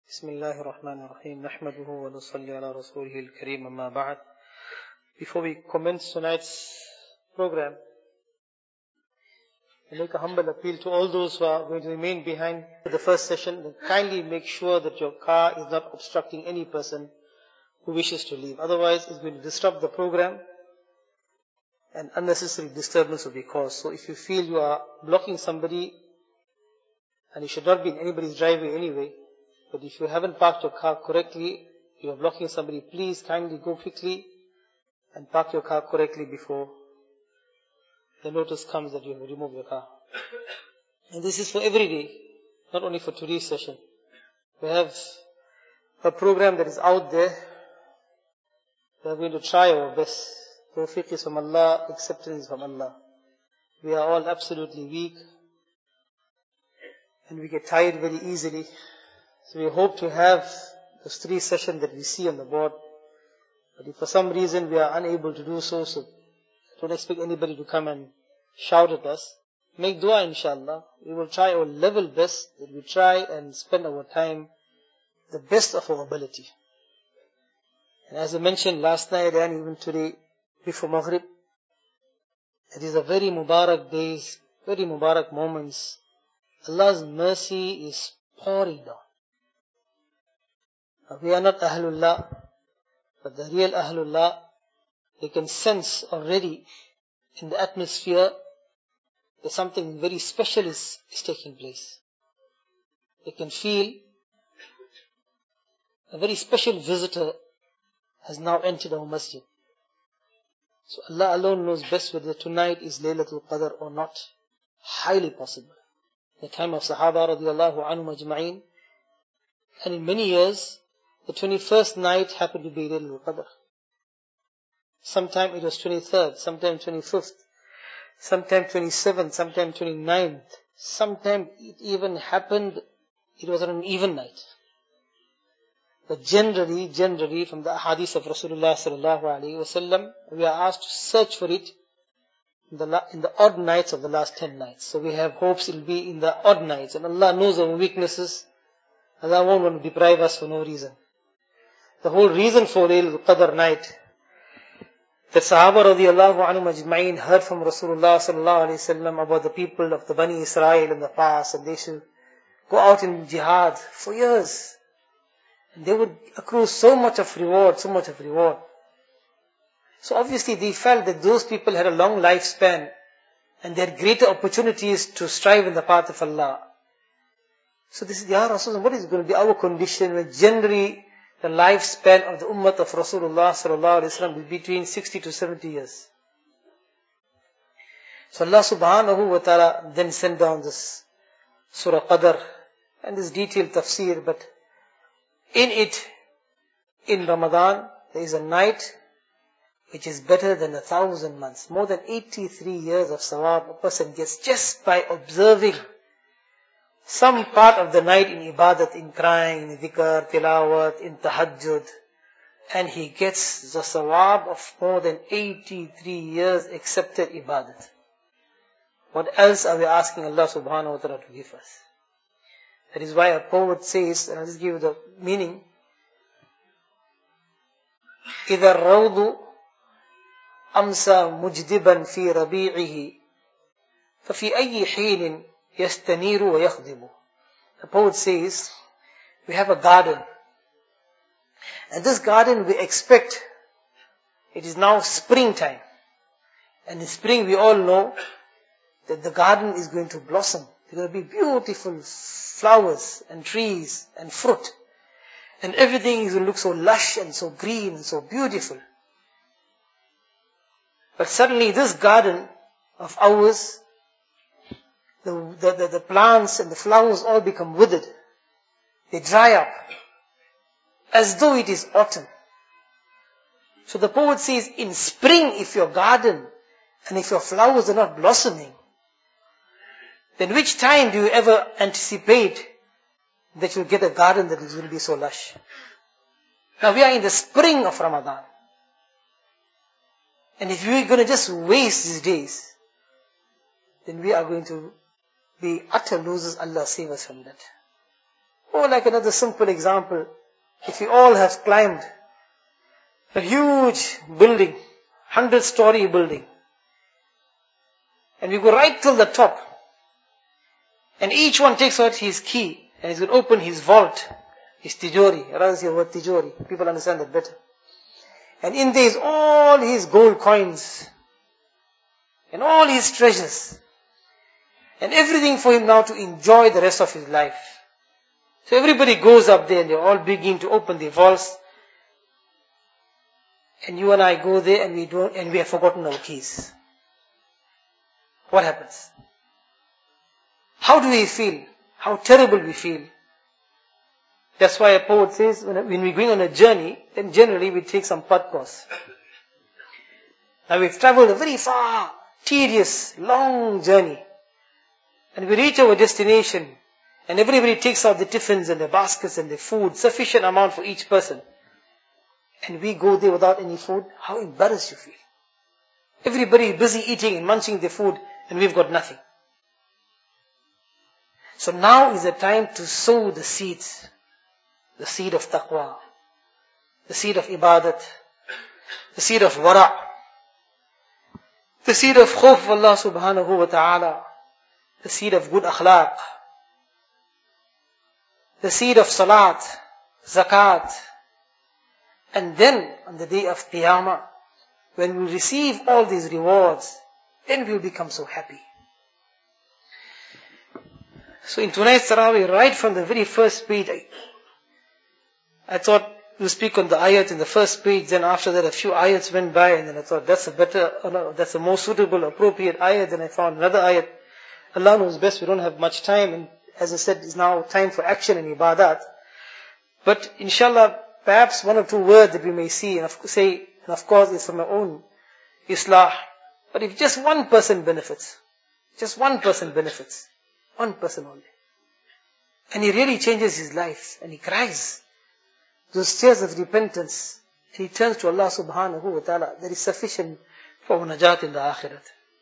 بسم الله الرحمن الرحيم نحمده ونصلي على رسوله الكريم أما بعد. Before we commence tonight's program, I make a humble appeal to all those who are going to remain behind for the first session. Kindly make sure that your car is not obstructing any person who wishes to leave. Otherwise, it's going to disrupt the program and unnecessary disturbance will be caused. So if you feel you are blocking somebody, and you should not be in anybody's driveway anyway, but if you haven't parked your car correctly, you are blocking somebody, please kindly go quickly and park your car correctly before the notice comes that you have removed your car. And this is for every day, not only for today's session. We have a program that is out there. We are going to try our best. Tawfiq is from Allah, acceptance is from Allah. We are all absolutely weak and we get tired very easily. So we hope to have those 3 sessions that we see on the board. But if for some reason we are unable to do so, don't expect anybody to come and shout at us. Make dua, inshallah. We will try our level best, that we try and spend our time the best of our ability. And as I mentioned last night and even today, before Maghrib, it is a very Mubarak days, very Mubarak moments. Allah's mercy is pouring down. We are not Ahlullah, but the real Ahlullah, they can sense already in the atmosphere that something very special is taking place. They can feel a very special visitor has now entered our masjid. So Allah alone knows best whether tonight is Laylatul Qadr or not. Highly possible. The time of Sahaba radiallahu anhum ajma'in. And in many years, the 21st night happened to be Laylatul Qadr. Sometime it was 23rd, sometime 25th, sometime 27th, sometime 29th. Sometime it even happened, it was on an even night. But generally from the hadith of Rasulullah sallallahu alaihi wasallam, we are asked to search for it in the odd nights of the last 10 nights. So we have hopes it will be in the odd nights. And Allah knows our weaknesses. Allah won't want to deprive us for no reason. The whole reason for Laylatul Qadr night, that Sahaba radiallahu anhum ajma'in heard from Rasulullah sallallahu alayhi wasallam about the people of the Bani Israel in the past, and they should go out in jihad for years. And they would accrue so much of reward. So obviously they felt that those people had a long lifespan and they had greater opportunities to strive in the path of Allah. So this is, Ya Rasulullah, what is going to be our condition when generally the lifespan of the ummah of Rasulullah sallallahu alaihi wasallam is between 60 to 70 years. So Allah subhanahu wa ta'ala then sent down this Surah Qadr and this detailed tafsir, but in it, in Ramadan, there is a night which is better than 1,000 months. More than 83 years of sawab a person gets just by observing some part of the night in ibadat, in crying, in dhikr, tilawat, in tahajjud, and he gets the sawab of more than 83 years accepted ibadat. What else are we asking Allah subhanahu wa ta'ala to give us? That is why a poet says, and I'll just give you the meaning, إِذَا الرَّوْضُ أَمْسَى مُجْدِبًا فِي رَبِيعِهِ فَفِي أَيِّ حِينٍ يَسْتَنِيرُ وَيَخْضِبُ. The poet says, we have a garden. And this garden we expect, it is now springtime. And in spring we all know that the garden is going to blossom. There will be beautiful flowers and trees and fruit. And everything is going to look so lush and so green and so beautiful. But suddenly this garden of ours, the plants and the flowers all become withered. They dry up as though it is autumn. So the poet says, in spring, if your garden and if your flowers are not blossoming, then which time do you ever anticipate that you'll get a garden that is going to be so lush? Now we are in the spring of Ramadan. And if we're going to just waste these days, then we are going to be utter losers. Allah save us from that. Or like another simple example, if we all have climbed a huge building, 100-story building, and we go right till the top, and each one takes out his key, and he's going to open his vault, his tijori. I rather say the word tijori, people understand that better. And in there is all his gold coins, and all his treasures, and everything for him now to enjoy the rest of his life. So everybody goes up there and they all begin to open the vaults. And you and I go there and we have forgotten our keys. What happens? How do we feel? How terrible we feel. That's why a poet says, when we're going on a journey, then generally we take some path course. Now we've traveled a very far, tedious, long journey. And we reach our destination, and everybody takes out the tiffins and the baskets and the food, sufficient amount for each person. And we go there without any food. How embarrassed you feel. Everybody is busy eating and munching the food, and we've got nothing. So now is the time to sow the seeds. The seed of taqwa. The seed of ibadat. The seed of wara'. The seed of khawf of Allah subhanahu wa ta'ala. The seed of good akhlaq. The seed of salat, zakat. And then on the day of Qiyamah, when we receive all these rewards, then we will become so happy. So in tonight's Tarawih, right from the very first page, I thought we'll speak on the ayat in the first page, then after that a few ayats went by, and then I thought that's a more suitable, appropriate ayat, then I found another ayat. Allah knows best, we don't have much time, and as I said, it's now time for action and ibadat. But inshallah, perhaps one or two words that we may see, and of course it's from our own islah. But if just one person benefits, one person only, and he really changes his life, and he cries those tears of repentance, and he turns to Allah subhanahu wa ta'ala, that is sufficient for najat in the akhirat.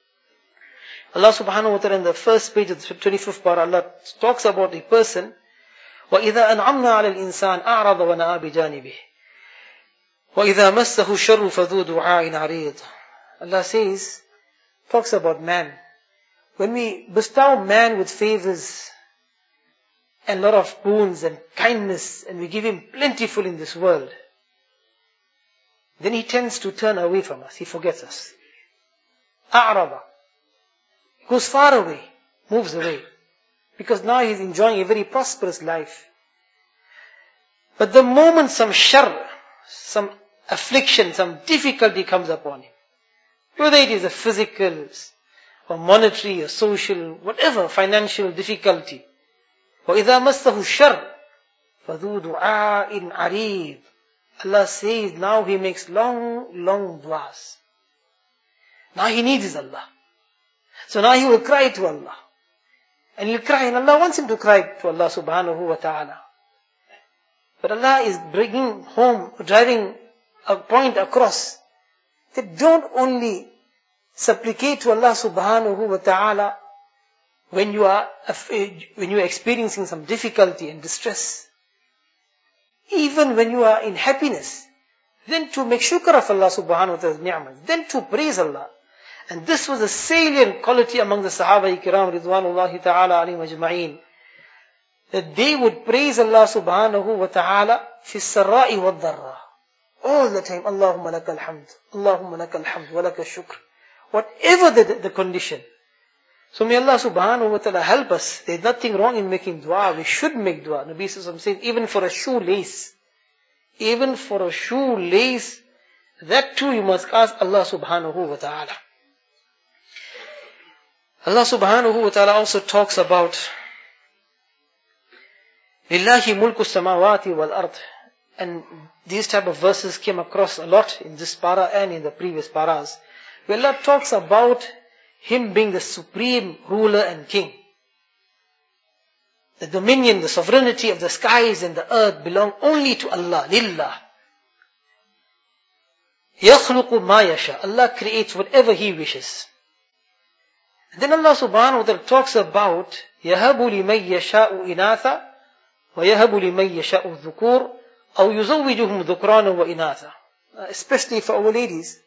Allah subhanahu wa ta'ala in the first page of the 25th parah, Allah talks about a person, وَإِذَا أَنْعَمْنَا عَلَى الْإِنسَانِ أَعْرَضَ وَنَأَى بِجَانِبِهِ وَإِذَا مَسَّهُ الشَّرُّ فَذُو دُعَاءٍ عَرِيضٍ. Allah says, talks about man. When we bestow man with favors and a lot of boons and kindness, and we give him plentiful in this world, then he tends to turn away from us. He forgets us. أَعْرَضَ. Goes far away, moves away. Because now he's enjoying a very prosperous life. But the moment some shar, some affliction, some difficulty comes upon him, whether it is a physical or monetary or social, whatever, financial difficulty, وَإِذَا مَسَّهُ الشَّرُّ فَذُو دُعَاءٍ عَرِيضٍ. Allah says now he makes long du'as. Now he needs Allah. So now he will cry to Allah. And he'll cry, and Allah wants him to cry to Allah subhanahu wa ta'ala. But Allah is driving a point across, that don't only supplicate to Allah subhanahu wa ta'ala when you are experiencing some difficulty and distress. Even when you are in happiness, then to make shukr of Allah subhanahu wa ta'ala's ni'mah, then to praise Allah. And this was a salient quality among the Sahaba Ikram Ridwanullahi ta'ala alayhim ajma'een, that they would praise Allah subhanahu wa ta'ala fi sarra'i wa dharra. All the time, Allahumma lakal hamd, Allahumma lakal hamd, wa lakal shukr. Whatever the condition. So may Allah subhanahu wa ta'ala help us. There's nothing wrong in making dua. We should make dua. Nabi Sallallahu Alaihi Wasallam says, even for a shoelace, that too you must ask Allah subhanahu wa ta'ala. Allah subhanahu wa ta'ala also talks about Lillahi mulku samawati wal ard. And these type of verses came across a lot in this para and in the previous paras, where Allah talks about Him being the supreme ruler and king. The dominion, the sovereignty of the skies and the earth belong only to Allah, Lillah. يَخْلُقُ مَا يَشَاءُ. Allah creates whatever He wishes. And then Allah subhanahu wa ta'ala talks about يَهَبُ لِمَنْ يَشَاءُ إِنَاثًا وَيَهَبُ لِمَنْ يَشَاءُ الذُّكُورَ أَوْ يُزَوِّجُهُمْ ذُكْرَانًا وَإِنَاثًا. Especially for our ladies.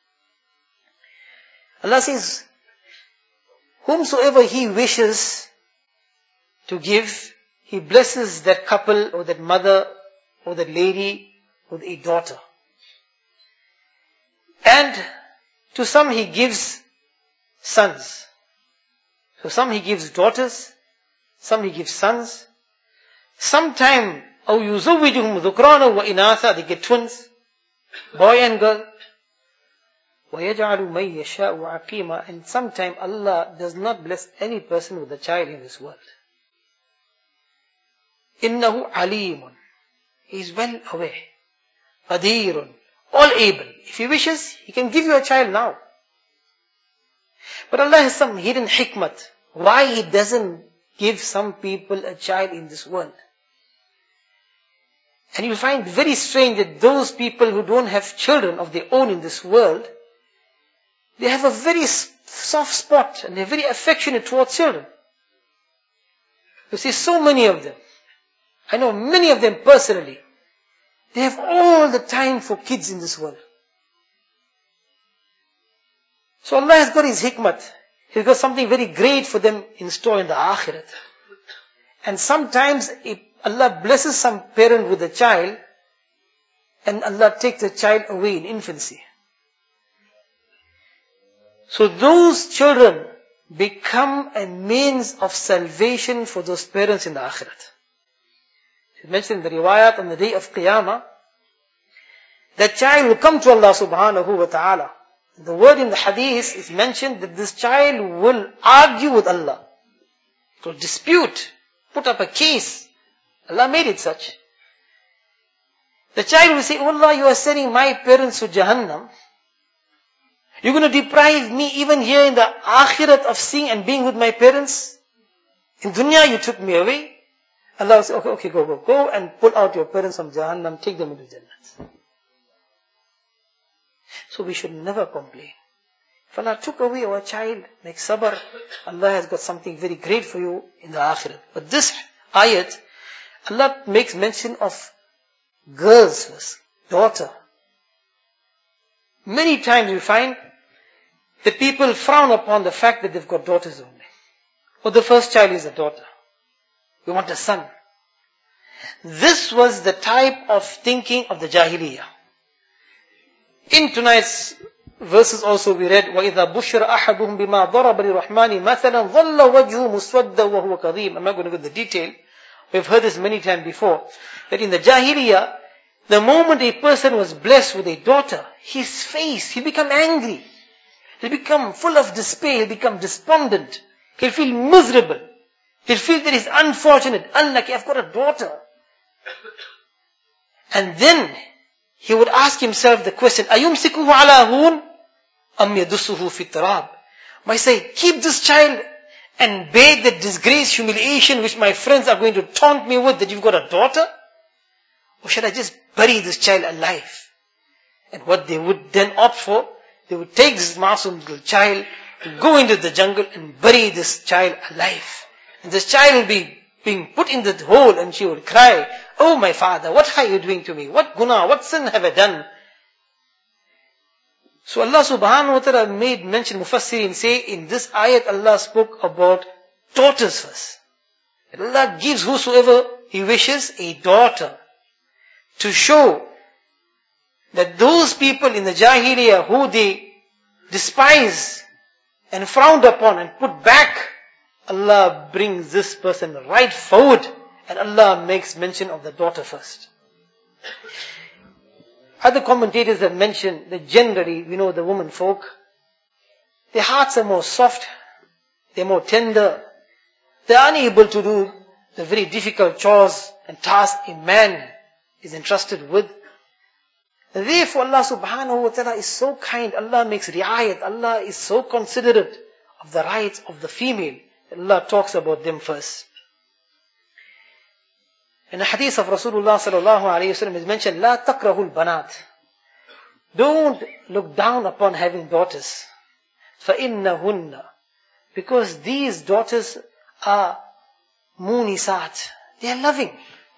Allah says, whomsoever He wishes to give, He blesses that couple or that mother or that lady with a daughter. And to some He gives sons. So some He gives daughters, some He gives sons. Sometime, أَوْ يُزَوِّجُهُمْ ذُكْرَانًا وَإِنَاثًا, they get twins, boy and girl. وَيَجْعَلُ مَنْ يَشَاءُ عَقِيمًا. And sometime Allah does not bless any person with a child in this world. إِنَّهُ عَلِيمٌ. He is well aware. قَدِيرٌ. All able. If He wishes, He can give you a child now. But Allah has some hidden hikmat. Why He doesn't give some people a child in this world. And you'll find very strange that those people who don't have children of their own in this world, they have a very soft spot and they're very affectionate towards children. You see so many of them. I know many of them personally. They have all the time for kids in this world. So Allah has got His hikmat. He's got something very great for them in store in the akhirat. And sometimes Allah blesses some parent with a child and Allah takes the child away in infancy. So those children become a means of salvation for those parents in the akhirat. It's mentioned in the riwayat on the day of Qiyamah, that child will come to Allah subhanahu wa ta'ala. The word in the hadith is mentioned that this child will argue with Allah. It will dispute, put up a case. Allah made it such. The child will say, oh Allah, you are sending my parents to Jahannam. You're going to deprive me even here in the akhirat of seeing and being with my parents? In dunya you took me away. Allah will say, okay, go and pull out your parents from Jahannam, take them into Jannah. So we should never complain. If Allah took away our child, make sabr, Allah has got something very great for you in the akhirat. But this ayat, Allah makes mention of girls first, daughter. Many times we find that people frown upon the fact that they've got daughters only. Or the first child is a daughter. We want a son. This was the type of thinking of the Jahiliyyah. In tonight's verses also we read, وَإِذَا بُشِّرَ أَحَدُهُمْ بِمَا ضَرَبَ لِلرَّحْمَنِ مَثَلًا ظَلَّ وَجْهُهُ مُسْوَدًّا وَهُوَ كَظِيمٌ. I'm not going to get the detail. We've heard this many times before. That in the Jahiliyyah, the moment a person was blessed with a daughter, his face, he'll become angry. He'll become full of despair. He'll become despondent. He'll feel miserable. He'll feel that he's unfortunate, unlucky. I've got a daughter. And then he would ask himself the question, أَيُمْسِكُهُ عَلَى هُونَ أَمْ يَدُسُّهُ فِي التَّرَابِ. I say, keep this child and bear the disgrace, humiliation which my friends are going to taunt me with, that you've got a daughter? Or should I just bury this child alive? And what they would then opt for, they would take this masoom little child, go into the jungle and bury this child alive. And this child will be being put in the hole and she would cry, oh my father, what are you doing to me? What guna, what sin have I done? So Allah subhanahu wa ta'ala made mention, Mufassirin say, in this ayat Allah spoke about daughters first. Allah gives whosoever He wishes a daughter, to show that those people in the Jahiliyyah who they despise and frowned upon and put back, Allah brings this person right forward and Allah makes mention of the daughter first. Other commentators have mentioned that generally, we know the women folk, their hearts are more soft, they're more tender, they're unable to do the very difficult chores and tasks a man is entrusted with. Therefore Allah subhanahu wa ta'ala is so kind, Allah makes riayat, Allah is so considerate of the rights of the female. Allah talks about them first. In the hadith of Rasulullah sallallahu alayhi wa sallam is mentioned, La takrahul banat. Don't look down upon having daughters. فَإِنَّهُنَّ. Because these daughters are munisat. They are loving.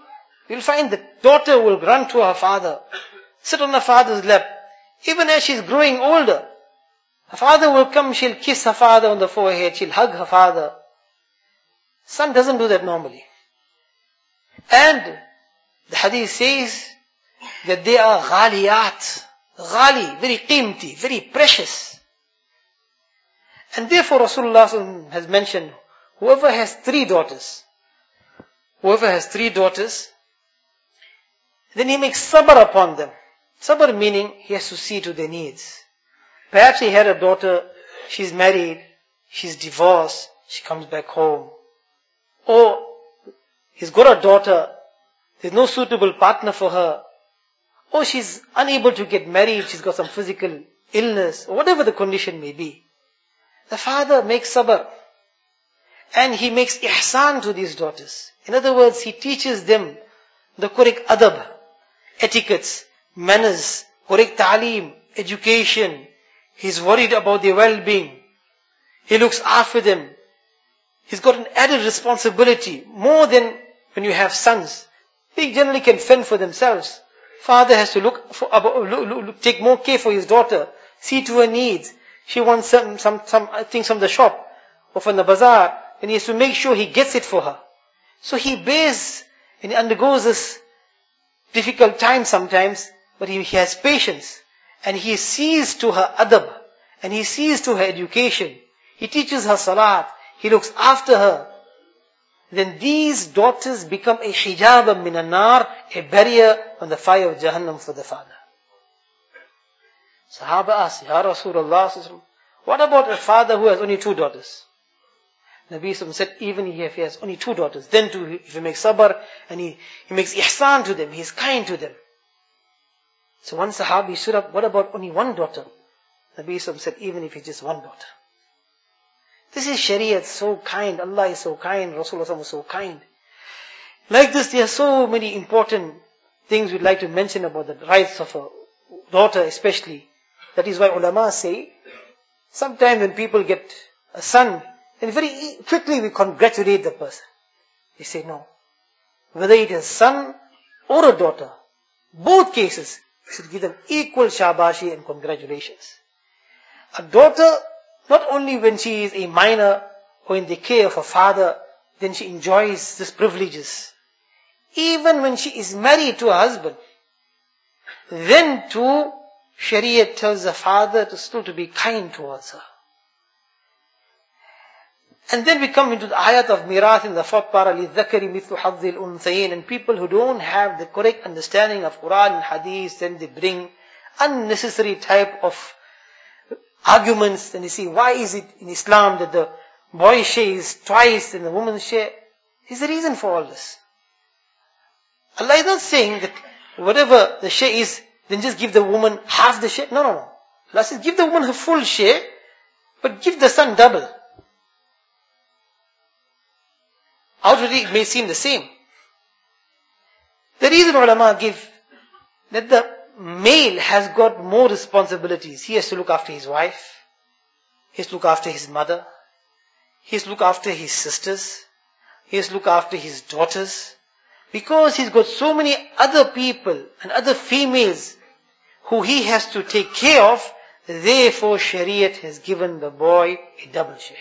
You'll find the daughter will run to her father, sit on her father's lap. Even as she's growing older, her father will come, she'll kiss her father on the forehead, she'll hug her father. Son doesn't do that normally. And the hadith says that they are ghaliyat. Ghali, very qimti, very precious. And therefore Rasulullah has mentioned, whoever has three daughters, then he makes sabr upon them. Sabr meaning he has to see to their needs. Perhaps he had a daughter, she's married, she's divorced, she comes back home. Or he's got a daughter, there's no suitable partner for her. Or she's unable to get married, she's got some physical illness, or whatever the condition may be. The father makes sabr. And he makes ihsan to these daughters. In other words, he teaches them the correct adab, etiquettes, manners, correct ta'aleem, education. He's worried about their well-being. He looks after them. He's got an added responsibility, more than when you have sons. They generally can fend for themselves. Father has to take more care for his daughter, see to her needs. She wants some things from the shop or from the bazaar, and he has to make sure he gets it for her. So he bears and he undergoes this difficult time sometimes, but he has patience. And he sees to her adab, and he sees to her education. He teaches her salat, he looks after her. Then these daughters become a hijab min an-nar, a barrier on the fire of Jahannam for the father. Sahaba asked, Ya Rasulullah, what about a father who has only two daughters? Nabi said, even if he has only two daughters, then too, if he makes sabr and he makes ihsan to them, he is kind to them. So one Sahabi stood up, what about only one daughter? Nabi said, even if it's just one daughter. This is Shariat, so kind. Allah is so kind. Rasulullah was so kind. Like this, there are so many important things we'd like to mention about the rights of a daughter especially. That is why ulama say, sometimes when people get a son, then very quickly we congratulate the person. They say no. Whether it is a son or a daughter, both cases, we should give them equal shabashi and congratulations. A daughter, not only when she is a minor or in the care of her father, then she enjoys these privileges. Even when she is married to a husband, then too, Shariat tells the father to still to be kind towards her. And then we come into the ayat of mirath in the fourth para, لِلذَّكَرِ مِثْلُ حَظِّ الْأُنْثَيَيْنِ. And people who don't have the correct understanding of Quran and Hadith, then they bring unnecessary type of arguments. And you see, why is it in Islam that the boy's share is twice and the woman's share? There's a reason for all this. Allah is not saying that whatever the share is, then just give the woman half the share. No. Allah says give the woman her full share, but give the son double. Outwardly it may seem the same. The reason ulama give that the male has got more responsibilities. He has to look after his wife. He has to look after his mother. He has to look after his sisters. He has to look after his daughters. Because he's got so many other people and other females who he has to take care of, therefore Shariat has given the boy a double share.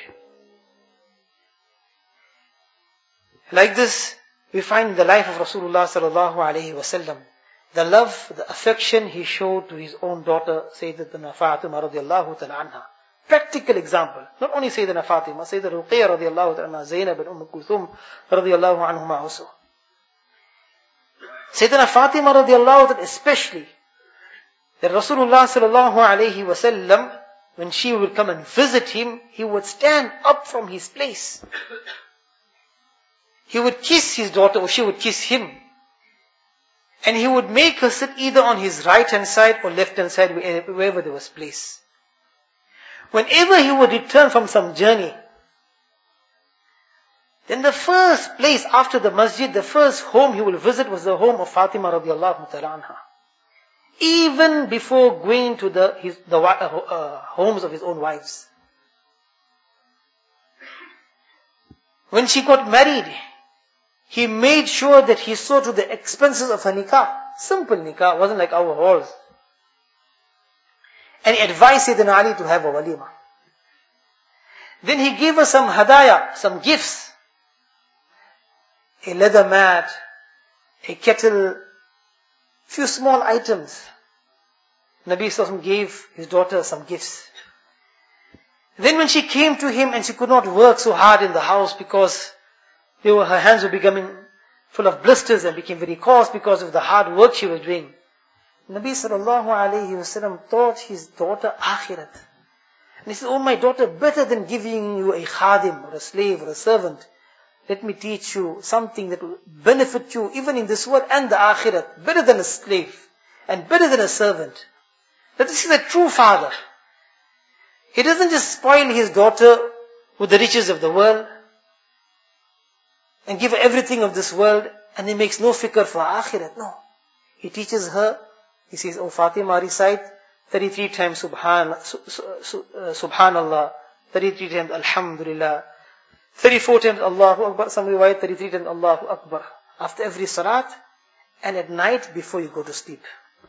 Like this, we find in the life of Rasulullah sallallahu alaihi wasallam, the love, the affection he showed to his own daughter, Sayyidatuna Fatima radiallahu ta'ala anha. Practical example. Not only Sayyidina Fatima, Sayyidina Ruqayya radiallahu ta'ala anha, Zainab and Kulthum radiallahu anhuma also. Sayyidina Fatima radiallahu ta'ala especially, that Rasulullah sallallahu alayhi wasallam, when she would come and visit him, he would stand up from his place. He would kiss his daughter or she would kiss him. And he would make her sit either on his right hand side or left hand side, wherever there was place. Whenever he would return from some journey, then the first place after the masjid, the first home he will visit was the home of Fatima radiallahu ta'ala anha. Even before going to the homes of his own wives. When she got married, he made sure that he saw to the expenses of her nikah. Simple nikah, wasn't like our halls. And he advised Sayyidina Ali to have a walima. Then he gave her some hadaya, some gifts. A leather mat, a kettle, few small items. Nabi Sallallahu Alaihi Wasallam gave his daughter some gifts. Then when she came to him and she could not work so hard in the house because her hands were becoming full of blisters and became very coarse because of the hard work she was doing. Nabi Sallallahu Alaihi Wasallam taught his daughter akhirat. And he said, oh my daughter, better than giving you a khadim or a slave or a servant, let me teach you something that will benefit you even in this world and the akhirat. Better than a slave and better than a servant. That this is a true father. He doesn't just spoil his daughter with the riches of the world and give her everything of this world and he makes no fikr for akhirat. No. He teaches her, he says, oh Fatima, recite 33 times Subhanallah, 33 times Alhamdulillah, 34 times Allahu Akbar, some riwayat 33 times Allahu Akbar, after every salat and at night before you go to sleep.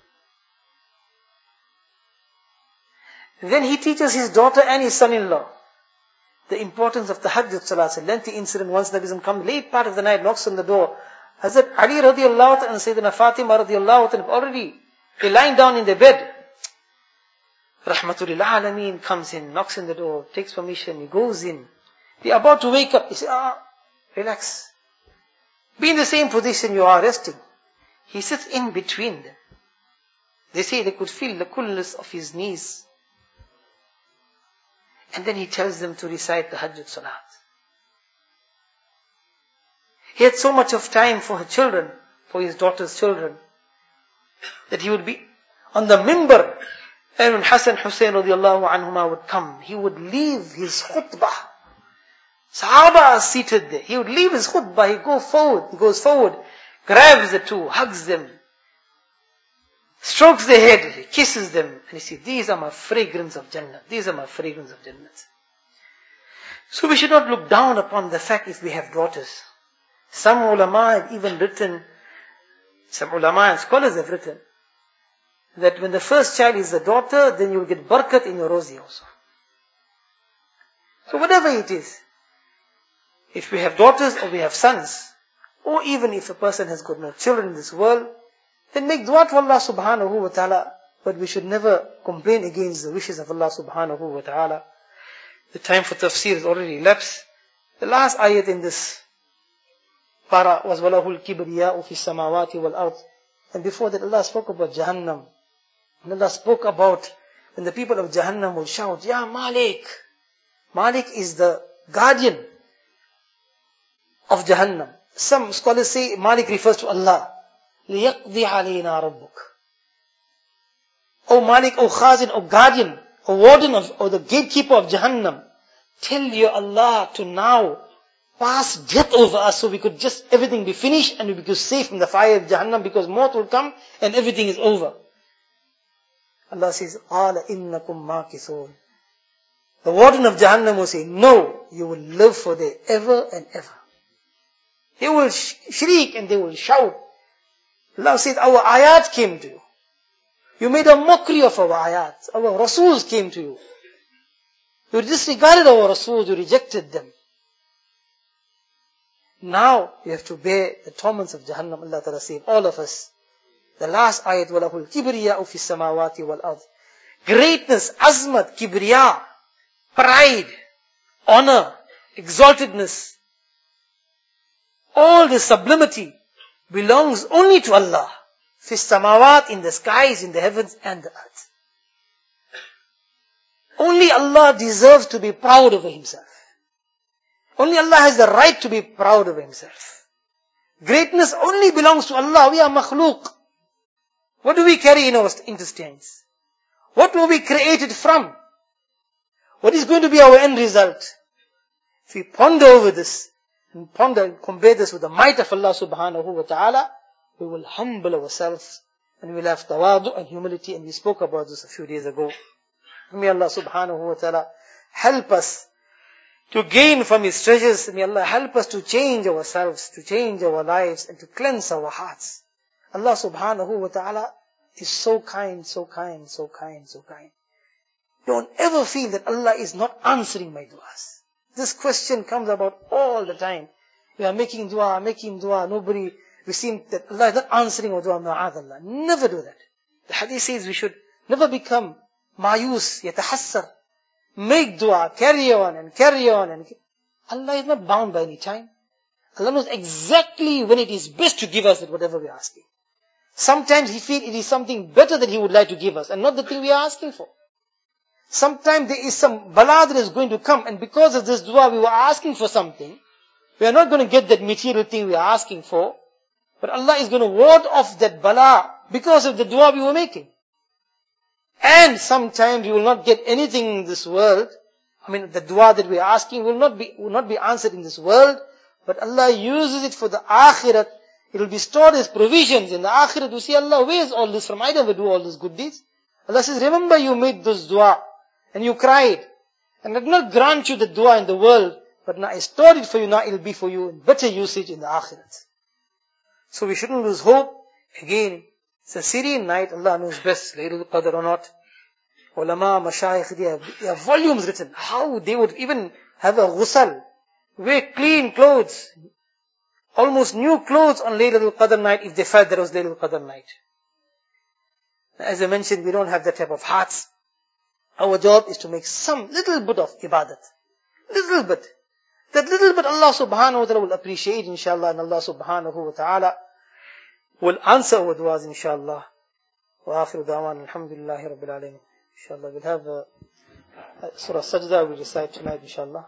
Then he teaches his daughter and his son-in-law the importance of the Tahajjud Salat. A lengthy incident, once Nabi Sallallahu comes late part of the night, knocks on the door. Hazrat Ali radiallahu ta'ala and Sayyidina Fatima radiallahu ta'ala already, they're lying down in their bed. Rahmatul Alameen comes in, knocks on the door, takes permission, he goes in. They're about to wake up. He says, relax. Be in the same position you are resting. He sits in between them. They say they could feel the coolness of his knees. And then he tells them to recite the Tahajjud Salat. He had so much of time for her children, for his daughter's children, that he would be on the mimbar. And when Hassan Hussein radiallahu anhuma would come, he would leave his khutbah. Sahaba are seated there. He would leave his khutbah, he goes forward, grabs the two, hugs them, strokes their head, kisses them, and he says, these are my fragrance of Jannah. These are my fragrance of Jannah. So we should not look down upon the fact if we have daughters. Some ulama have even written, some ulama and scholars have written, that when the first child is a daughter, then you will get barakat in your rozi also. So whatever it is, if we have daughters or we have sons, or even if a person has got no children in this world, then make dua to Allah subhanahu wa ta'ala. But we should never complain against the wishes of Allah subhanahu wa ta'ala. The time for tafsir is already elapsed. The last ayat in this para was وَلَهُ الْكِبْرِيَاءُ فِي السَّمَاوَاتِ وَالْأَرْضِ. And before that Allah spoke about Jahannam. And Allah spoke about when the people of Jahannam will shout, Ya Malik. Malik is the guardian of Jahannam. Some scholars say Malik refers to Allah. لِيَقْضِي عَلَيْنَا رَبُّكَ. O Malik, O Khazin, O guardian, O warden of, or the gatekeeper of Jahannam, tell your Allah to now pass death over us so we could just, everything be finished and we become safe from the fire of Jahannam because maut will come and everything is over. Allah says, قَالَ إِنَّكُمْ مَاكِثُونَ. The warden of Jahannam will say, no, you will live for there ever and ever. They will shriek and they will shout. Allah said, our ayat came to you. You made a mockery of our ayat. Our Rasuls came to you. You disregarded our Rasuls, you rejected them. Now you have to bear the torments of Jahannam. Allah Ta'ala save all of us. The last ayat, وَلَهُ الْكِبْرِيَاءُ فِي السَّمَاوَاتِ وَالْأَرْضِ. Greatness, azmat, kibriya, pride, honor, exaltedness, all this sublimity belongs only to Allah. Fi samawat, in the skies, in the heavens and the earth. Only Allah deserves to be proud of Himself. Only Allah has the right to be proud of Himself. Greatness only belongs to Allah. We are makhluk. What do we carry in our intestines? What were we created from? What is going to be our end result? If we ponder over this, and ponder and compare this with the might of Allah subhanahu wa ta'ala, we will humble ourselves and we will have tawadu and humility, and we spoke about this a few days ago. May Allah subhanahu wa ta'ala help us to gain from His treasures. May Allah help us to change ourselves, to change our lives, and to cleanse our hearts. Allah subhanahu wa ta'ala is so kind, so kind, so kind, so kind. Don't ever feel that Allah is not answering my du'as. This question comes about all the time. We are making dua, nobody, we seem that Allah is not answering our dua, ma'adallah. Never do that. The hadith says we should never become mayus, yatahassar. Make dua, carry on. Allah is not bound by any time. Allah knows exactly when it is best to give us whatever we are asking. Sometimes He feels it is something better that He would like to give us, and not the thing we are asking for. Sometimes there is some bala that is going to come, and because of this dua we were asking for something, we are not going to get that material thing we are asking for, but Allah is going to ward off that bala because of the dua we were making. And sometimes we will not get anything in this world. The dua that we are asking will not be answered in this world, but Allah uses it for the akhirat. It will be stored as provisions in the akhirat. You see, Allah, where is all this from? I never do all these good deeds. Allah says, remember you made this dua and you cried, and I did not grant you the dua in the world, but now I stored it for you. Now it will be for you in better usage in the akhirat. So we shouldn't lose hope. Again, it's a serene night. Allah knows best, Laylatul Qadr or not. Ulama, mashayikh, they have volumes written. How they would even have a ghusl, wear clean clothes, almost new clothes on Laylatul Qadr night if they felt that it was Laylatul Qadr night. As I mentioned, we don't have that type of hearts. Our job is to make some little bit of ibadat. Little bit. That little bit Allah subhanahu wa ta'ala will appreciate, inshallah, and Allah subhanahu wa ta'ala will answer our du'as, inshallah. Wa akhiru da'wan, alhamdulillahi rabbil alameen. Inshallah, we'll have Surah Sajda we'll recite tonight, inshallah.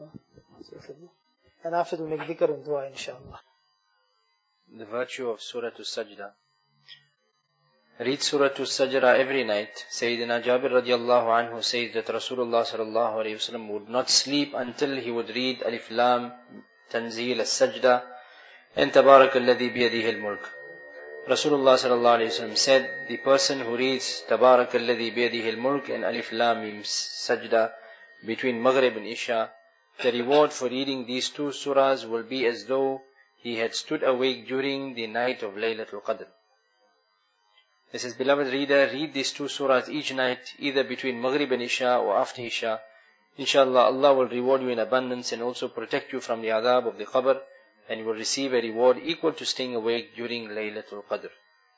And after we'll make dhikr and dua, inshallah. The virtue of Surah Sajda. Read Surah Sajda every night. Sayyidina Jabir radiallahu anhu says that Rasulullah sallallahu alayhi wasallam would not sleep until he would read Alif Lam, Tanzeel, As-Sajda, and Tabarak alladhi biyadihi al-mulk. Rasulullah sallallahu alayhi wasallam said, the person who reads Tabarak alladhi biyadihi al-mulk and Alif Lam Mim Sajda between Maghrib and Isha, the reward for reading these two surahs will be as though he had stood awake during the night of Laylatul Qadr. He says, beloved reader, read these two surahs each night, either between Maghrib and Isha or after Isha. Inshallah, Allah will reward you in abundance and also protect you from the adhab of the qabr, and you will receive a reward equal to staying awake during Laylatul Qadr.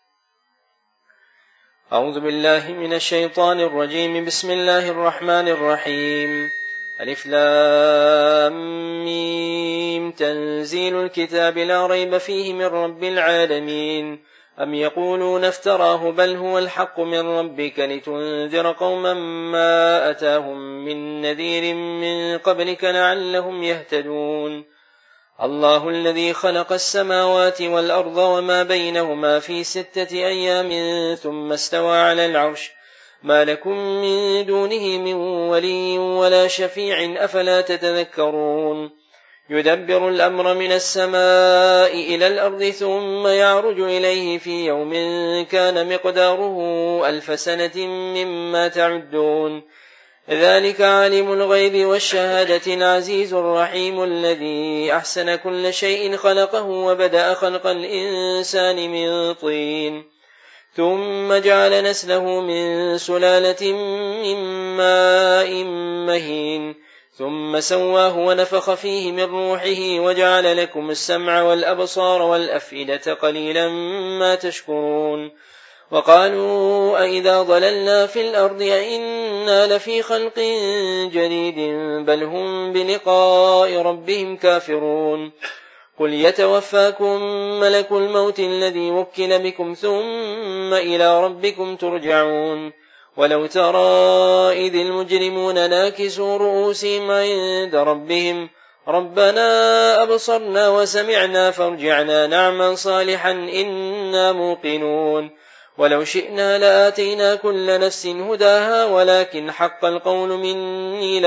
أعوذ بالله من الشيطان الرجيم بسم الله الرحمن الرحيم ألف لام ميم تنزيل الكتاب لا ريب فيه من رب العالمين أم يقولون افتراه بل هو الحق من ربك لتنذر قوما ما أتاهم من نذير من قبلك لعلهم يهتدون الله الذي خلق السماوات والأرض وما بينهما في 6 أيام ثم استوى على العرش ما لكم من دونه من ولي ولا شفيع أفلا تتذكرون يدبر الأمر من السماء إلى الأرض ثم يعرج إليه في يوم كان مقداره 1000 سنة مما تعدون ذلك عالم الغيب والشهادة العزيز الرحيم الذي أحسن كل شيء خلقه وبدأ خلق الإنسان من طين ثم جعل نسله من سلالة من ماء مهين ثم سواه ونفخ فيه من روحه وجعل لكم السمع والأبصار والأفئدة قليلا ما تشكرون وقالوا أئذا ضللنا في الأرض أئنا لفي خلق جديد بل هم بلقاء ربهم كافرون قل يتوفاكم ملك الموت الذي وكل بكم ثم إلى ربكم ترجعون ولو ترى إذ المجرمون ناكسوا رؤوسهم عند ربهم ربنا أبصرنا وسمعنا فارجعنا نعمل صالحا إنا موقنون ولو شئنا لآتينا كل نفس هداها ولكن حق القول مني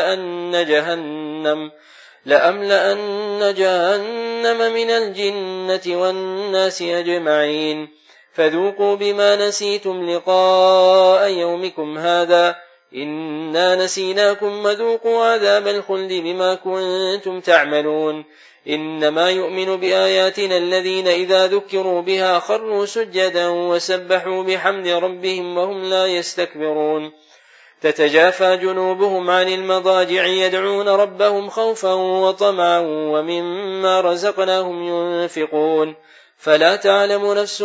لأملأن جهنم من الجنة والناس أجمعين فذوقوا بما نسيتم لقاء يومكم هذا إنا نسيناكم وذوقوا عذاب الخلد بما كنتم تعملون إنما يؤمن بآياتنا الذين إذا ذكروا بها خروا سجدا وسبحوا بحمد ربهم وهم لا يستكبرون تتجافى جنوبهم عن المضاجع يدعون ربهم خوفا وطمعا ومما رزقناهم ينفقون فلا تعلم نفس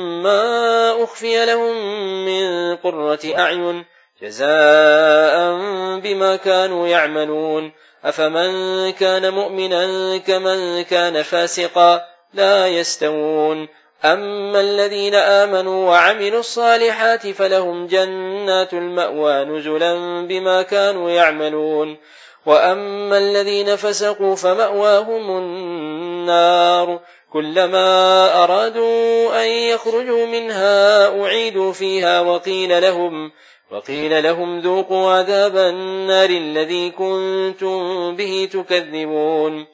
ما أخفي لهم من قرة أعين جزاء بما كانوا يعملون أفمن كان مؤمنا كمن كان فاسقا لا يستوون أما الذين آمنوا وعملوا الصالحات فلهم جنات المأوى نزلا بما كانوا يعملون وأما الذين فسقوا فمأواهم النار كلما أرادوا أن يخرجوا منها أعيدوا فيها وقيل لهم ذوقوا عذاب النار الذي كنتم به تكذبون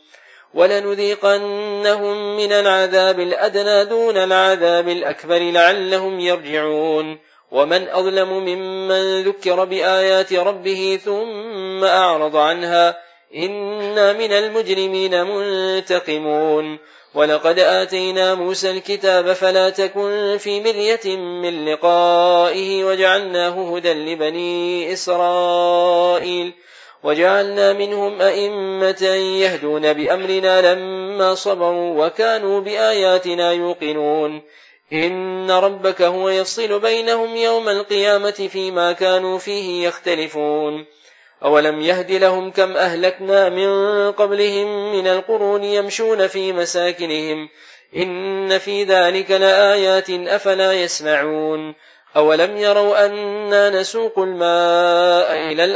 ولنذيقنهم من العذاب الأدنى دون العذاب الأكبر لعلهم يرجعون ومن أظلم ممن ذكر بآيات ربه ثم أعرض عنها إنا من المجرمين منتقمون ولقد آتينا موسى الكتاب فلا تكن في مرية من لقائه وجعلناه هدى لبني إسرائيل وجعلنا منهم أئمة يهدون بأمرنا لما صبروا وكانوا بآياتنا يوقنون إن ربك هو يفصل بينهم يوم القيامة فيما كانوا فيه يختلفون أولم يهد لهم كم أهلكنا من قبلهم من القرون يمشون في مساكنهم إن في ذلك لآيات أفلا يسمعون أولم يروا أنا نسوق الماء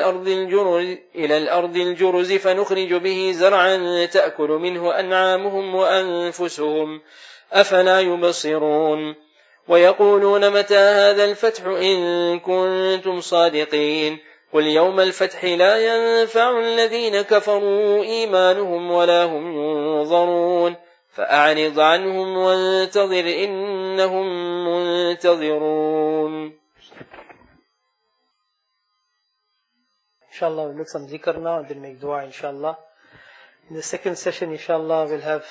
إلى الأرض الجرز فنخرج به زرعا تأكل منه أنعامهم وأنفسهم أفلا يبصرون ويقولون متى هذا الفتح إن كنتم صادقين قل يوم الفتح لا ينفع الذين كفروا إيمانهم ولا هم ينظرون فأعرض عنهم وانتظر إنهم منتظرون. Inshallah, we'll make some zikr now and then make dua, inshallah. In the second session, inshallah,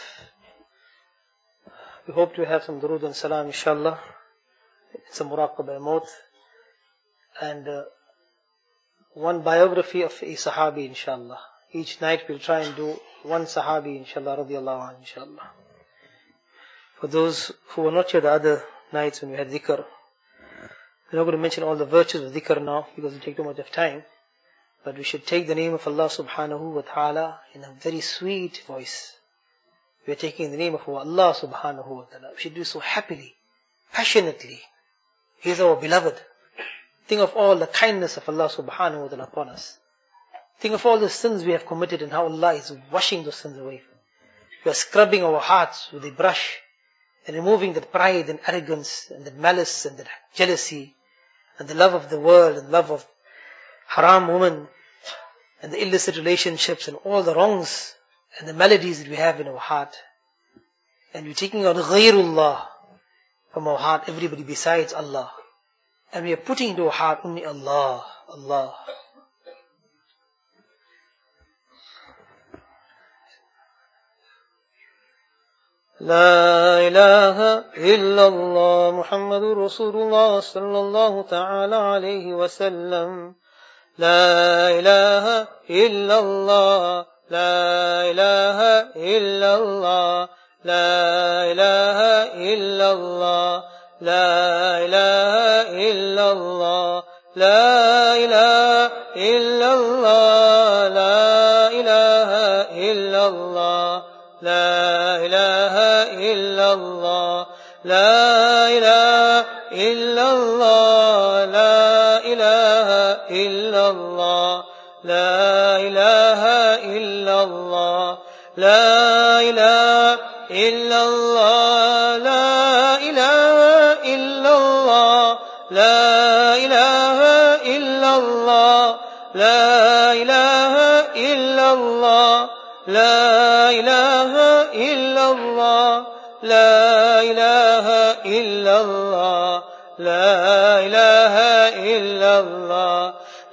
we hope to have some durood and salam, inshallah. Some muraqabah maut. And one biography of a sahabi, inshallah. Each night we'll try and do one sahabi, inshallah, radiyallahu anhu, inshallah. For those who were not here the other nights when we had dhikr, we're not going to mention all the virtues of dhikr now because it will take too much of time. But we should take the name of Allah subhanahu wa ta'ala in a very sweet voice. We are taking the name of Allah subhanahu wa ta'ala. We should do so happily, passionately. He is our beloved. Think of all the kindness of Allah subhanahu wa ta'ala upon us. Think of all the sins we have committed and how Allah is washing those sins away. We are scrubbing our hearts with a brush and removing the pride and arrogance and the malice and the jealousy and the love of the world and love of haram women and the illicit relationships and all the wrongs and the maladies that we have in our heart. And we're taking out ghayrullah from our heart, everybody besides Allah. And we are putting into our heart only Allah, Allah. La ilaha illallah Muhammadur Rasulullah sallallahu ta'ala alayhi wa sallam. La ilaha illallah, la ilaha illallah, la ilaha illallah, la ilaha illallah, la ilaha illallah, la ilaha illallah, la ilaha illallah, la ilaha illallah, la ilaha illallah, la ilaha illallah, la ilaha illallah, la ilaha illallah, la ilaha illallah, la ilaha illallah, la ilaha illallah, la ilaha illallah, la ilaha illallah,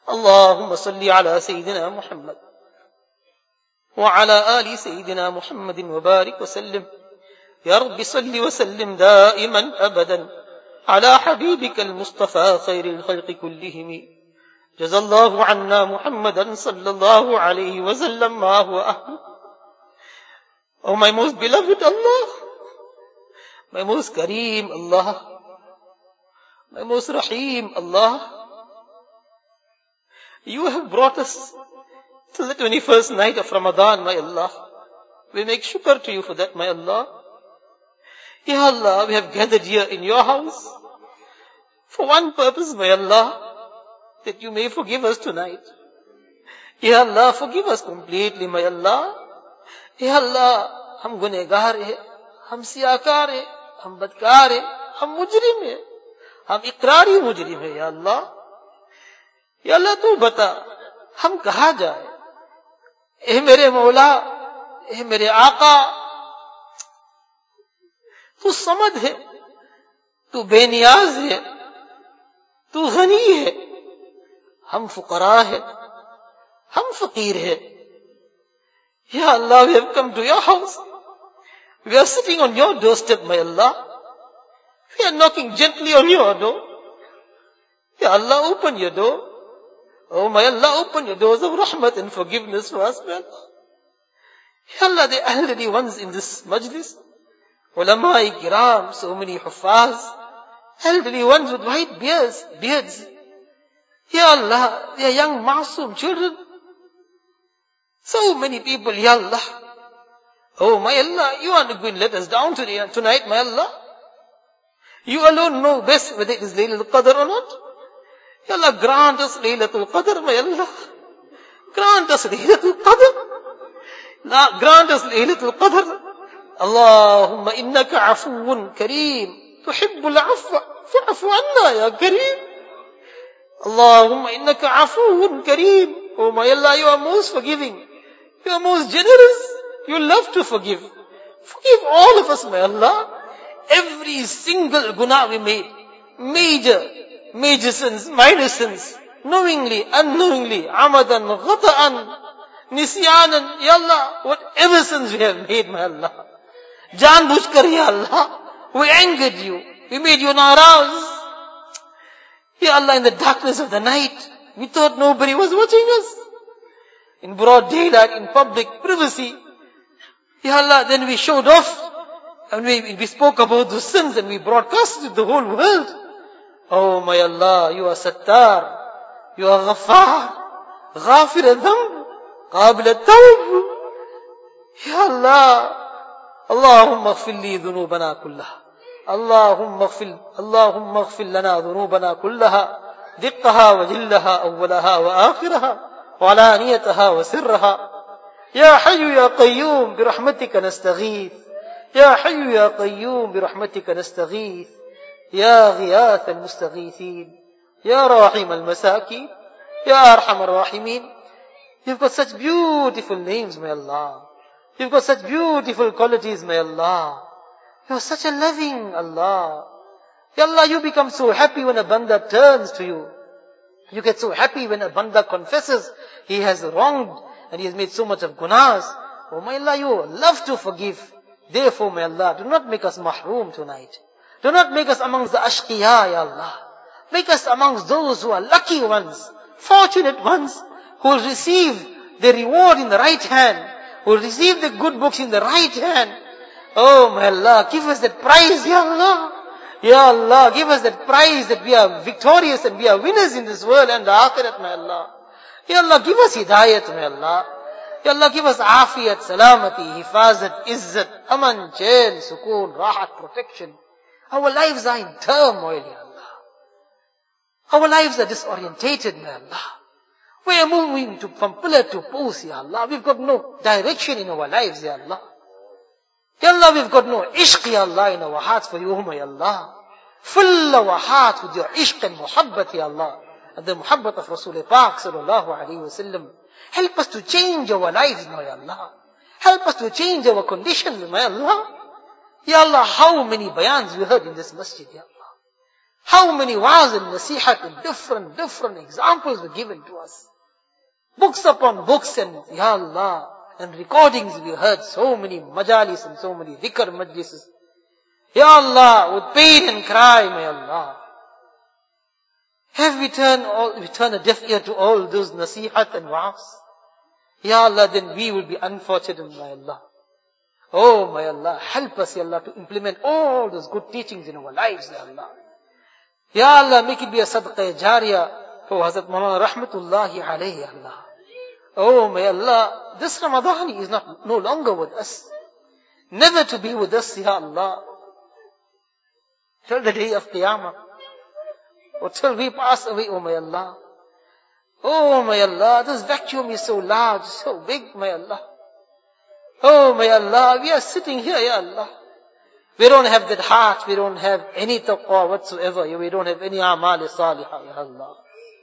اللهم صل على سيدنا محمد وعلى آل سيدنا محمد وبارك وسلم. يا رب صل وسلم دائما أبدا على حبيبك المصطفى خير الخلق كلهم. جزا الله عنا محمدا صلى الله عليه وسلم ما هو أهل. Oh my most beloved Allah, my most Kareem Allah, my most Rahim Allah, you have brought us to the 21st night of Ramadan, my Allah. We make shukr to you for that, my Allah. Ya Allah, we have gathered here in your house for one purpose, my Allah, that you may forgive us tonight. Ya Allah, forgive us completely, my Allah. Ya Allah, हम गुनहगार हैं, हम सियाकार हैं, हम बदकार हैं, हम मुजरिम हैं, हम इकरारी मुजरिम हैं, या अल्लाह. या अल्लाह तू बता, हम कहाँ जाए? ए मेरे मौला, ए मेरे आका, तू समद है, तू बेनियाज है, तू गनी है, हम फुकरा है, हम फकीर है. Ya Allah, we have come to your house. We are sitting on your doorstep, my Allah. We are knocking gently on your door. Ya Allah, open your door. Oh my Allah, open your doors of rahmat and forgiveness for us, my Allah. Ya Allah, the elderly ones in this majlis, ulama-i kiram, so many huffaz, elderly ones with white beards. Ya Allah, they are young masoom children. So many people, Ya Allah. Oh my Allah, you are not going to let us down tonight, my Allah. You alone know best whether it is Laylatul Qadr or not. Ya Allah, grant us Laylatul Qadr, my Allah. Grant us Laylatul Qadr. Grant us Laylatul Qadr. Allahumma innaka afuun kareem. Tuhibbul afwa. Fa'afu anna ya kareem. Allahumma innaka afuun kareem. Oh my Allah, you are most forgiving. You are most generous. You love to forgive. Forgive all of us, my Allah. Every single guna we made. Major sins, minor sins. Knowingly, unknowingly, amadan, ghata'an, nisyanan, Ya Allah. Whatever sins we have made, my Allah. Janbujhkar, Ya Allah. We angered you. We made you naraz. Ya Allah, in the darkness of the night, we thought nobody was watching us. In broad daylight, in public privacy. Ya Allah, then we showed off. And we spoke about those sins and we broadcast to the whole world. Oh my Allah, you are Sattar. You are Ghaffar. Ghafir al-Dhanb. Qabil al-Tawb. Ya Allah. Allahumma aghfir li dhunubana kullaha. Allahumma aghfir lana dhunubana kullaha. دقها وجلها أولها وآخرها وعلانيتها وسرها. يا حي يا قيوم برحمتك نستغيث. يا حي يا قيوم برحمتك نستغيث. يا غياث المستغيثين. يا راحم المساكين. يا أرحم الراحمين. You've got such beautiful names, my Allah. You've got such beautiful qualities, my Allah. You're such a loving Allah. Ya Allah, you become so happy when a banda turns to you. You get so happy when a banda confesses he has wronged and he has made so much of gunas. Oh my Allah, you love to forgive. Therefore, my Allah, do not make us mahroom tonight. Do not make us amongst the ashqiya, Ya Allah. Make us amongst those who are lucky ones, fortunate ones, who will receive the reward in the right hand, who will receive the good books in the right hand. Oh my Allah, give us that prize, Ya Allah. Ya Allah, give us that prize that we are victorious and we are winners in this world and the akhirat, my Allah. Ya Allah, give us hidayat, my Allah. Ya Allah, give us afiyat, salamati, hifazat, izzat, aman, chain, sukoon, rahat, protection. Our lives are in turmoil, Ya Allah. Our lives are disorientated, my Allah. We are moving from pillar to post, Ya Allah. We've got no direction in our lives, Ya Allah. Ya Allah, we've got no ishq, Ya Allah, in our hearts for you, my Allah. Fill our hearts with your ishq and muhabbat, Ya Allah. And the muhabbat of Rasul Pak sallallahu alayhi wa sallam. Help us to change our lives, my Allah. Help us to change our conditions, my Allah. Ya Allah, how many bayans we heard in this masjid, Ya Allah. How many wa'az and nasihat and different examples were given to us. Books upon books and Ya Allah, and recordings we heard, so many majalis and so many dhikr majlises. Ya Allah, with pain and cry, my Allah. Have we turned a deaf ear to all those nasihat and wa'az? Ya Allah, then we will be unfortunate, my Allah. Oh, my Allah, help us, Ya Allah, to implement all those good teachings in our lives, Ya Allah. Ya Allah, make it be a sadaqah jariyah for Hazrat Maulana Rahmatullahi alayhi, Ya Allah. Oh, my Allah, this Ramadan is no longer with us. Never to be with us, Ya Allah. Till the day of Qiyamah. Or till we pass away, oh my Allah. Oh my Allah, this vacuum is so large, so big, my Allah. Oh my Allah, we are sitting here, Ya Allah. We don't have that heart, we don't have any taqwa whatsoever, we don't have any amal salihah, Ya Allah.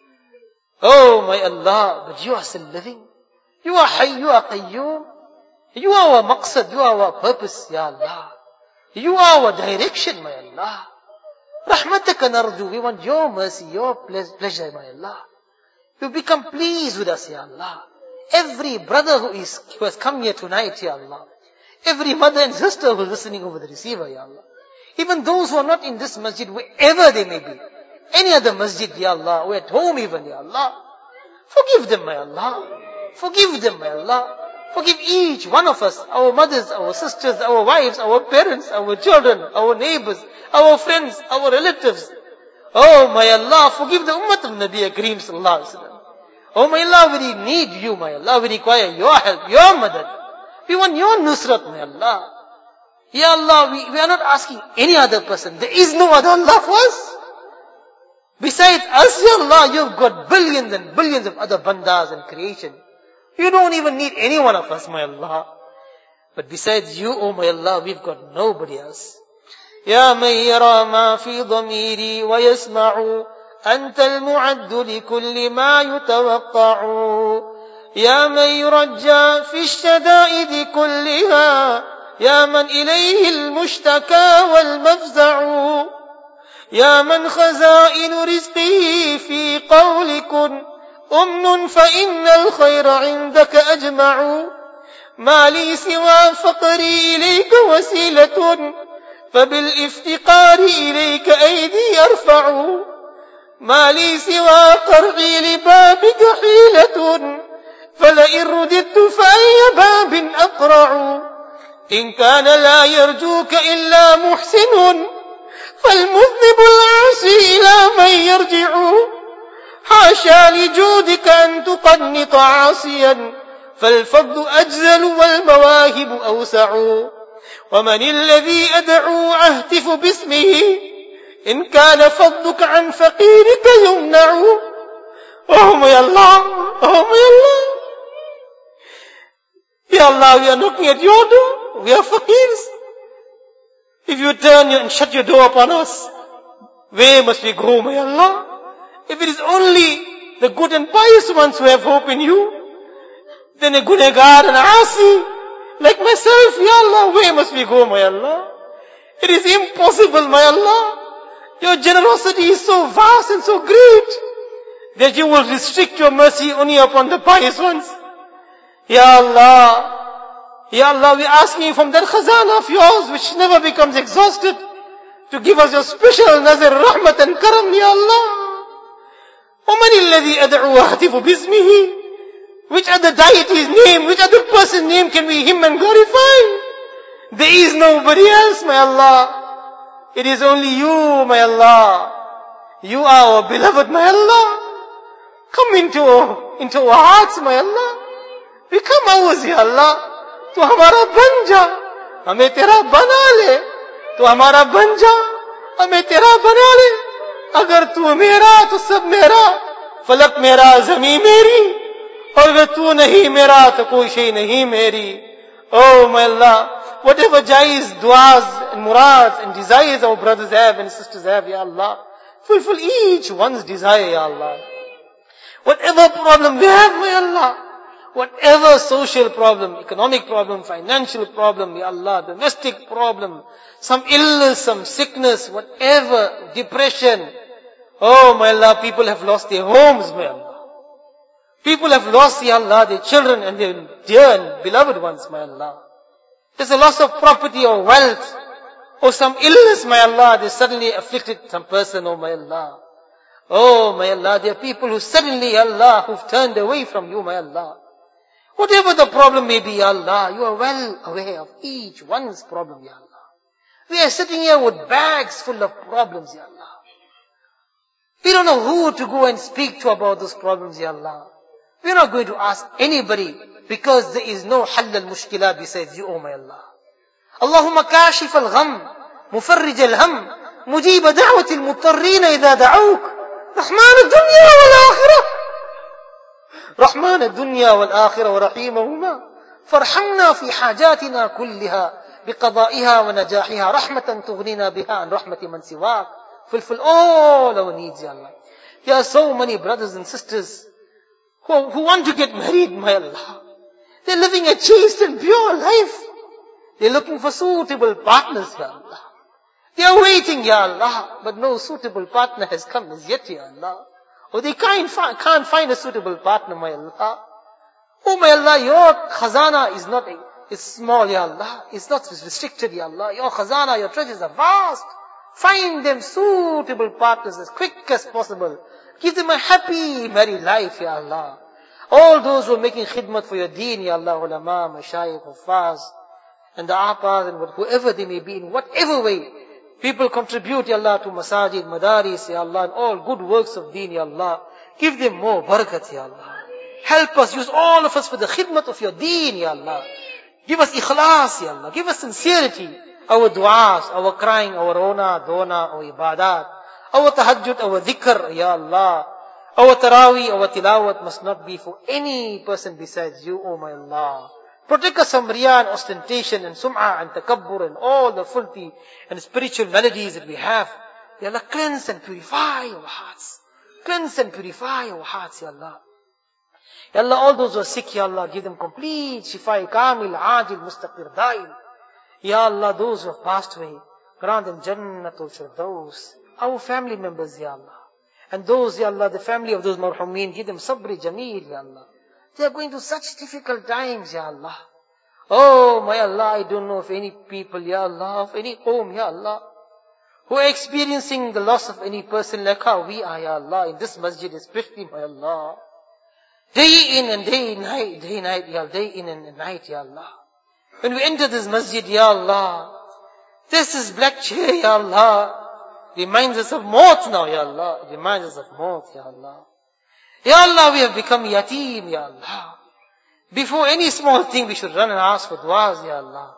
Oh my Allah, but you are still living. You are Hayy, you are Qayyum. You are our maqsad, you are our purpose, Ya Allah. You are our direction, my Allah. Rahmataka narju, we want your mercy, your pleasure, my Allah. You become pleased with us, Ya Allah. Every brother who has come here tonight, Ya Allah. Every mother and sister who is listening over the receiver, Ya Allah. Even those who are not in this masjid, wherever they may be. Any other masjid, Ya Allah, or at home even, Ya Allah. Forgive them, my Allah. Forgive them, my Allah. Forgive each one of us, our mothers, our sisters, our wives, our parents, our children, our neighbors, our friends, our relatives. Oh my Allah, forgive the ummah of Nabi Kareem sallallahu alaihi wasallam. Oh my Allah, we need you, my Allah. We require your help, your madad. We want your nusrat, my Allah. Ya Allah, we are not asking any other person. There is no other Allah for us. Besides us, Ya Allah, you've got billions and billions of other bandas and creation. You don't even need any one of us, my Allah. But besides you, oh my Allah, we've got nobody else. يا من يرى ما في ضميري ويسمع أنت المعد لكل ما يتوقع يا من يرجى في الشدائد كلها يا من إليه المشتكى والمفزع يا من خزائن رزقه في قول كن أمن فإن الخير عندك أجمع ما لي سوى فقري إليك وسيلة فبالافتقار إليك أيدي أرفع ما لي سوى قرعي لبابك حيلة فلئن رددت فأي باب أقرع إن كان لا يرجوك إلا محسن فالمذنب العاصي إلى من يرجع حاشا لجودك أن تقنط عاصيا فالفضل أجزل والمواهب أوسع ومن الذي أدعو أهتف باسمه إن كان فضلك عن فقيرك يمنع Oh my Allah, oh my Allah. Ya Allah, we are knocking at your door. We are faqirs. If you turn and shut your door upon us, where must we go, my Allah? If it is only the good and pious ones who have hope in you, then a gunegar and asi, like myself, Ya Allah, where must we go, my Allah? It is impossible, my Allah. Your generosity is so vast and so great that you will restrict your mercy only upon the pious ones. Ya Allah, Ya Allah, we are asking you from that khazana of yours which never becomes exhausted to give us your special nazar, rahmat and karam, Ya Allah. وَمَنِ الَّذِي أَدْعُوا أَهْتِفُ بِاسْمِهِ Which other deity's name, which other person's name can we hymn and glorify? There is nobody else, my Allah. It is only you, my Allah. You are our beloved, my Allah. Come into our hearts, my Allah. Become ours, Ya Allah. Tu hamara banja, hame tera bana le. Tu hamara banja, hame tera bana le. Agar tu mera, tu sab mera. Falak mera, zami meri. Aur agar tu nahi mera, to koi shay nahi meri. Oh, my Allah. Whatever jais, duas, and murads, and desires our brothers have and sisters have, Ya Allah. Fulfill each one's desire, Ya Allah. Whatever problem they have, my Allah. Whatever social problem, economic problem, financial problem, Ya Allah, domestic problem, some illness, some sickness, whatever, depression. Oh, my Allah, people have lost their homes, my Allah. People have lost, Ya Allah, their children and their dear and beloved ones, my Allah. There's a loss of property or wealth, or some illness, my Allah, they suddenly afflicted some person, oh my Allah. Oh my Allah, there are people who suddenly, Ya Allah, who've turned away from you, my Allah. Whatever the problem may be, Ya Allah, you are well aware of each one's problem, Ya Allah. We are sitting here with bags full of problems, Ya Allah. We don't know who to go and speak to about those problems, Ya Allah. We are not going to ask anybody, because there is no hal al-mushkila besides you, oh my Allah. Allahumma kashif al-gham, mufarrij al-ham, mujib da'wat al-muttarrin idha da'awk, rahman al-dunya wal-akhirah. Rahman al-dunya wal-akhirah wa rahimahuma. Farhamna fi hajatina kulliha, biqada'iha wa najahiha, rahmatan tughnina biha an rahmati man siwak. Fulfill all our needs, Ya Allah. There are so many brothers and sisters who want to get married, my Allah. They're living a chaste and pure life. They're looking for suitable partners, Ya Allah. They are waiting, Ya Allah, but no suitable partner has come as yet, Ya Allah. Or they can't find a suitable partner, my Allah. Oh, my Allah, your khazana is small, Ya Allah. It's not restricted, Ya Allah. Your khazana, your treasures are vast. Find them suitable partners as quick as possible. Give them a happy married life, Ya Allah. All those who are making khidmat for your deen, Ya Allah, ulama, mashayikh, huffaz, and the apas, and whoever they may be, in whatever way, people contribute, Ya Allah, to masajid, madaris, Ya Allah, and all good works of deen, Ya Allah. Give them more barakat, Ya Allah. Help us, use all of us for the khidmat of your deen, Ya Allah. Give us ikhlas, Ya Allah. Give us sincerity. Our du'as, our crying, our rona, dona, our ibadat, our tahajjud, our dhikr, Ya Allah. Our taraweeh, our tilawat must not be for any person besides you, O my Allah. Protect us from riya and ostentation and sum'ah and takabbur and all the filthy and spiritual melodies that we have. Ya Allah, cleanse and purify our hearts. Cleanse and purify our hearts, Ya Allah. Ya Allah, all those who are sick, Ya Allah, give them complete shifa, kamil, ajil, mustaqir, da'il. Ya Allah, those who have passed away, grant them Jannatul Firdaus. Our family members, Ya Allah. And those, Ya Allah, the family of those marhumeen, give them sabri jameel, Ya Allah. They are going through such difficult times, Ya Allah. Oh, my Allah, I don't know of any people, Ya Allah, of any home, Ya Allah, who are experiencing the loss of any person like how we are, Ya Allah, in this masjid especially, my Allah. Day in and day night, Ya Allah, day in and night, Ya Allah. When we enter this masjid, Ya Allah, this is black chair, Ya Allah, reminds us of maut now, Ya Allah. It reminds us of maut, Ya Allah. Ya Allah, we have become yatim, Ya Allah. Before any small thing, we should run and ask for du'as, Ya Allah.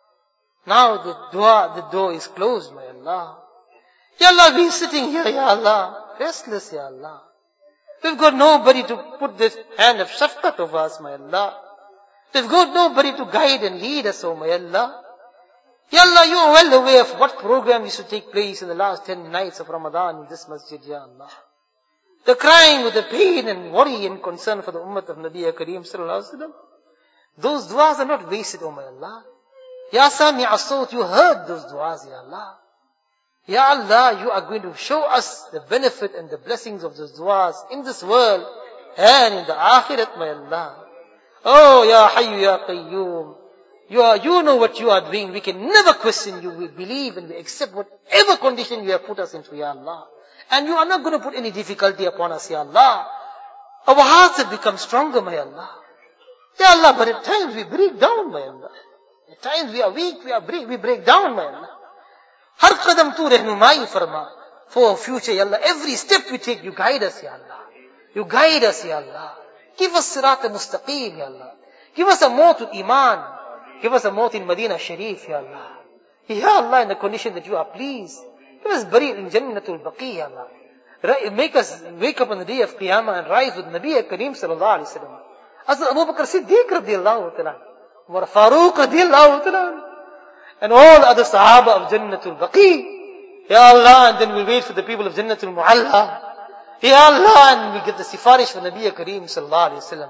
Now the door is closed, my Allah. Ya Allah, we are sitting here, Ya Allah, restless, Ya Allah. We've got nobody to put this hand of shafqat of us, my Allah. We've got nobody to guide and lead us, oh my Allah. Ya Allah, you are well aware of what program used to take place in the last 10 nights of Ramadan in this masjid, Ya Allah. The crying with the pain and worry and concern for the ummah of Nabi Kareem Sallallahu Alaihi Wasallam. Those du'as are not wasted, oh my Allah. Ya Sami' as-Sawt, you heard those du'as, Ya Allah. Ya Allah, you are going to show us the benefit and the blessings of those du'as in this world and in the akhirat, my Allah. Oh, Ya Hayyu Ya Qayyum. You know what you are doing. We can never question you. We believe and we accept whatever condition you have put us into, Ya Allah. And you are not going to put any difficulty upon us, Ya Allah. Our hearts have become stronger, my Allah. Ya Allah, but at times we break down, my Allah. At times we are weak, we break down, my Allah. Har qadam tu rehnumai farma. For our future, Ya Allah. Every step we take, you guide us, Ya Allah. You guide us, Ya Allah. Give us sirat al-mustaqim, Ya Allah. Give us a maut iman. Give us a maut in Medina Sharif, Ya Allah. Ya Allah, in the condition that you are pleased. Give us buried in Jannatul Baqi, Ya Allah. Make us wake up on the day of Qiyamah and rise with Nabi Kareem Sallallahu Alaihi Wasallam. Hazrat Abu Bakr Siddiq radiyallahu ta'ala, Umar Farooq radiyallahu ta'ala, and all other Sahaba of Jannatul Baqi. Ya Allah, and then we'll wait for the people of Jannatul Mu'alla. Ya Allah, and we get the sifarish for Nabi Kareem Sallallahu Alaihi Wasallam.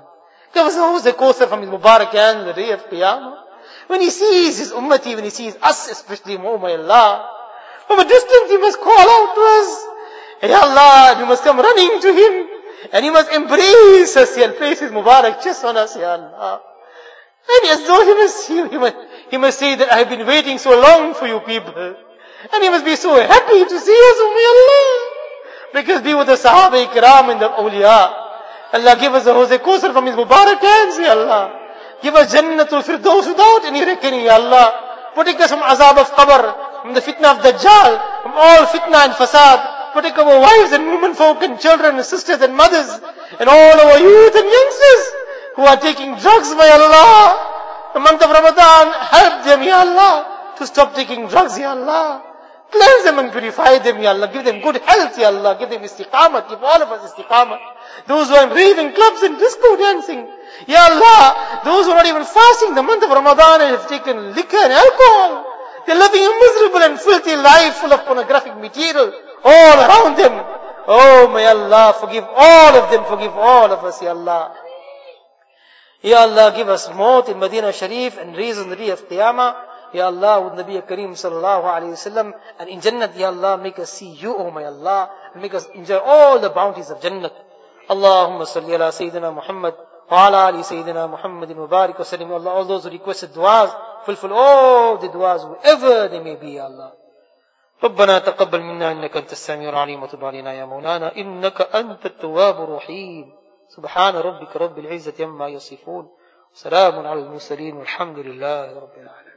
Give us a Kawthar from his Mubarak hand on the day of Qiyamah. When he sees his ummati, when he sees us especially, oh my Allah, from a distance he must call out to us. Hey Allah, we must come running to him. And he must embrace us and place his Mubarak chest on us, Ya Allah. And as though he must say that I have been waiting so long for you people. And he must be so happy to see us, oh my Allah. Because be with the Sahaba Ikram and the awliya. Allah give us a Hawz Kawthar from his Mubarak hands, Ya Allah. Give us Jannatul Firdaus without any reckoning, Ya Allah. Protect us from azab of qabr, from the fitna of Dajjal, from all fitna and fasad. Protect our wives and women folk and children and sisters and mothers and all our youth and youngsters who are taking drugs, my Allah. The month of Ramadan, help them, Ya Allah, to stop taking drugs, Ya Allah. Cleanse them and purify them, Ya Allah. Give them good health, Ya Allah. Give them istiqamah. Give all of us istiqamah. Those who are in raving clubs and disco dancing, Ya Allah. Those who are not even fasting the month of Ramadan and have taken liquor and alcohol. They're living a miserable and filthy life full of pornographic material all around them. Oh, may Allah forgive all of them. Forgive all of us, Ya Allah. Ya Allah, give us maut in Medina Sharif and raise on the day of Qiyamah. Ya Allah, with Nabi Kareem sallallahu alayhi wa sallam. And in Jannat, Ya Allah, make us see you, oh my Allah. And make us enjoy all the bounties of Jannat. Allahumma salli ala Sayyidina Muhammad. Wa ala ali Sayyidina Muhammadin Mubarak wa sallim. Allah, all those who requested du'as, fulfill all the du'as, whoever they may be, Ya Allah. ربنا تقبل منا إنك أنت السميع العليم وتب علينا يا مولانا إنك أنت التواب الرحيم سبحان ربك رب العزة عما يصفون سلام على المرسلين والحمد لله رب العالمين